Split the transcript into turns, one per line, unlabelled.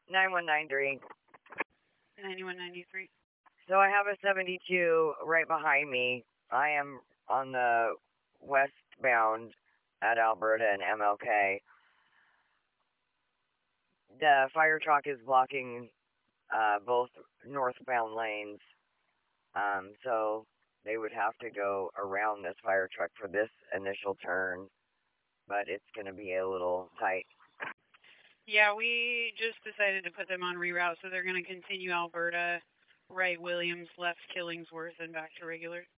9193.
9193.
So I have a 72 right behind me. I am on the westbound at Alberta and MLK. The fire truck is blocking both northbound lanes. So they would have to go around this fire truck for this initial turn, but it's going to be a little tight.
Yeah, we just decided to put them on reroute, so they're going to continue Alberta, right Williams, left Killingsworth, and back to regular.